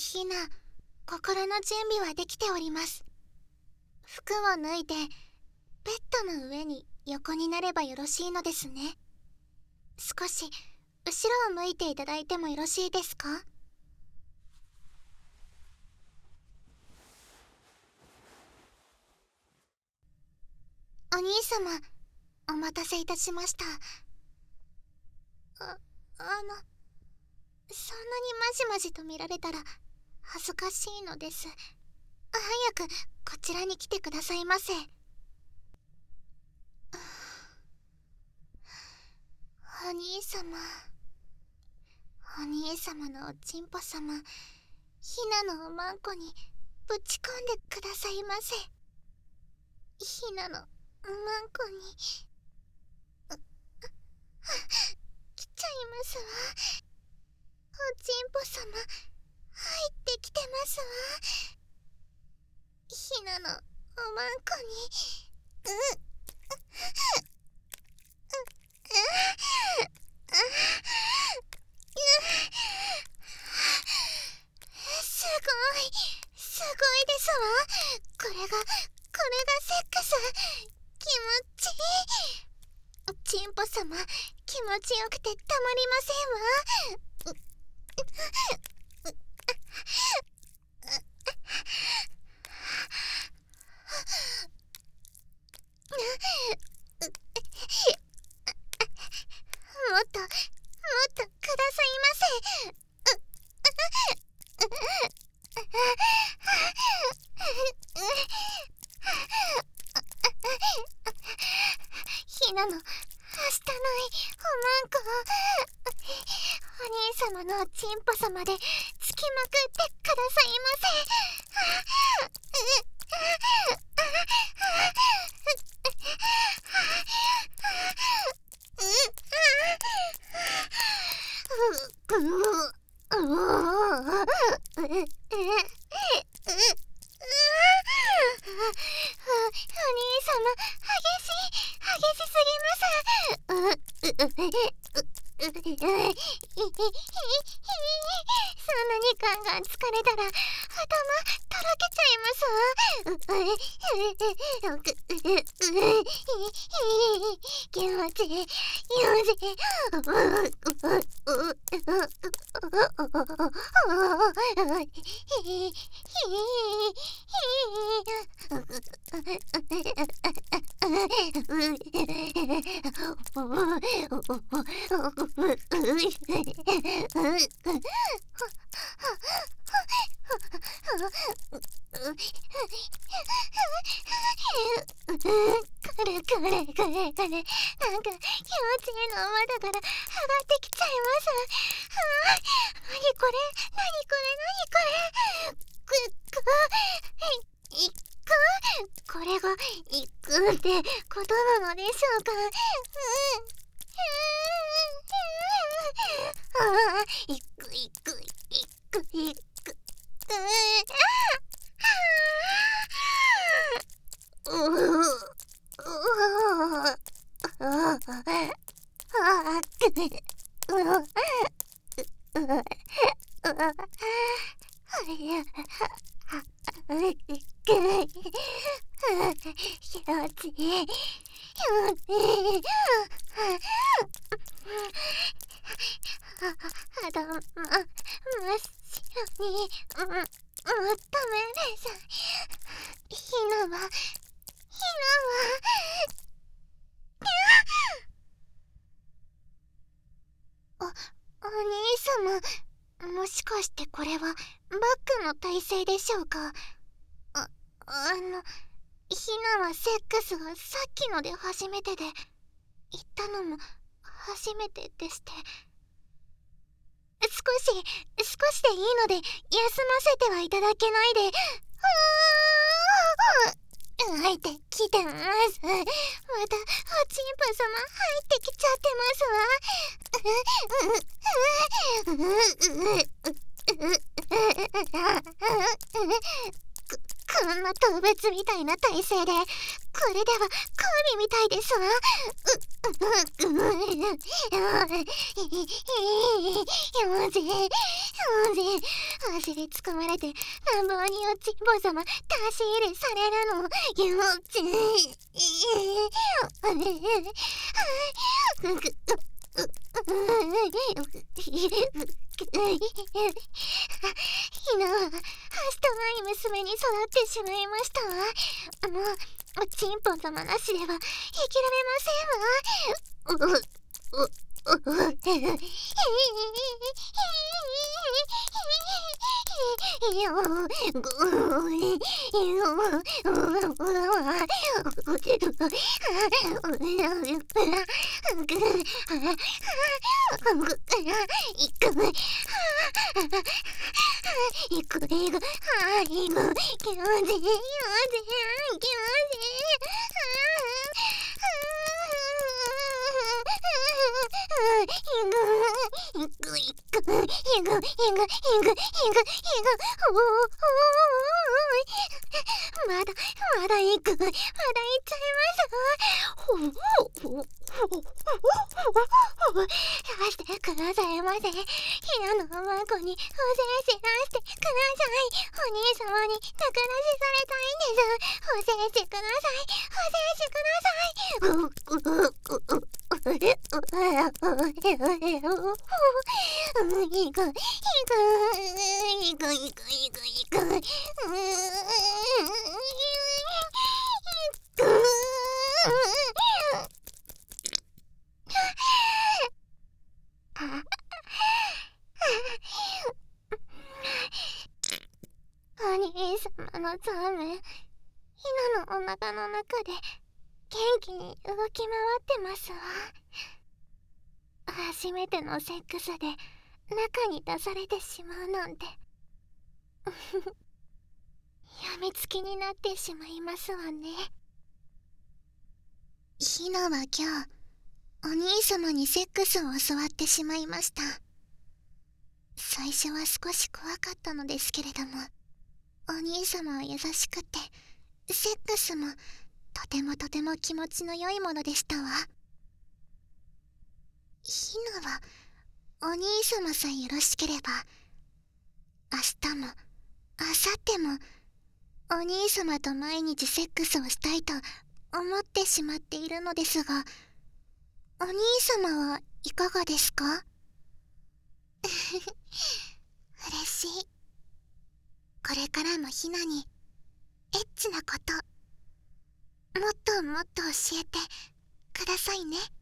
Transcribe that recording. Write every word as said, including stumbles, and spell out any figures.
ひな、心の準備はできております。服を脱いでベッドの上に横になればよろしいのですね。少し後ろを向いていただいてもよろしいですか？お兄様、お待たせいたしました。あ、あのそんなにまじまじと見られたら恥ずかしいのです。早くこちらに来てくださいませ。お兄様、お兄様のおちんぽ様、ひなのおまんこにぶち込んでくださいませ。ひなのおまんこに来ちゃいますわ。おちんぽ様、入ってきてますわ。ひなのおまんこに、うっすごい、すごいですわ。これが、これがセックス。気持ちいい。ちんぽ様、気持ちよくてたまりませんわ。もっともっとくださいませ。ひなのはしたないおまんこ、お兄様のおちんぽ様でつきまくってくださいませ。そんなにガンガン疲れたら頭とろけちゃいますわ。気持ちいい、気持ちいい。これこれこれこれ、なんか気持ちいいのまだから上がってきちゃいます。あー、なにこれ、なにこれ、なにこれ。くくいく、これがいくってことなのでしょうか。あー、いくいくいくいく、うーあー、うー頭真っ白にまとめれさ、ひなはひなはお、お兄様、もしかしてこれはバックの体勢でしょうか。あ、あのひなはセックスがさっきので初めてで、言ったのも初めてでして、少し少しでいいので休ませてはいただけないで。入ってきてます。またおちんぽ様入ってきちゃってますわ。こんな動物みたいな体勢でこれでは神みたいですわ。う、う、う、う、もぜ、もぜ、走りつかまれて乱暴におちんぽ様出し入れされるのよちひなははしたない娘に育ってしまいましたわ。もうおちんぽ様なしでは生きられませんわ。うううういくいくあいく気持ちいい気持ちいい気持ちいいいくいくいくいくいくいくいくいくいくおーいまだまだいくまだいっちゃいますほうほうほうほうしてくださいませ。ひなのおまこにおせしらしてください。お兄様に宝しされたいんです。おせしください。おせしください。いくいくいくいくいくいくうお兄様のザーメン、ひなのお腹の中で元気に動き回ってますわ。初めてのセックスで中に出されてしまうなんてやみつきになってしまいますわね。ひなは今日お兄様にセックスを教わってしまいました。最初は少し怖かったのですけれども、お兄様は優しくてセックスもとてもとても気持ちの良いものでしたわ。ひなはお兄様さえよろしければ明日も明後日もお兄様と毎日セックスをしたいと思ってしまっているのですが、お兄様はいかがですか？嬉しい。これからもひなにエッチなこともっともっと教えてくださいね。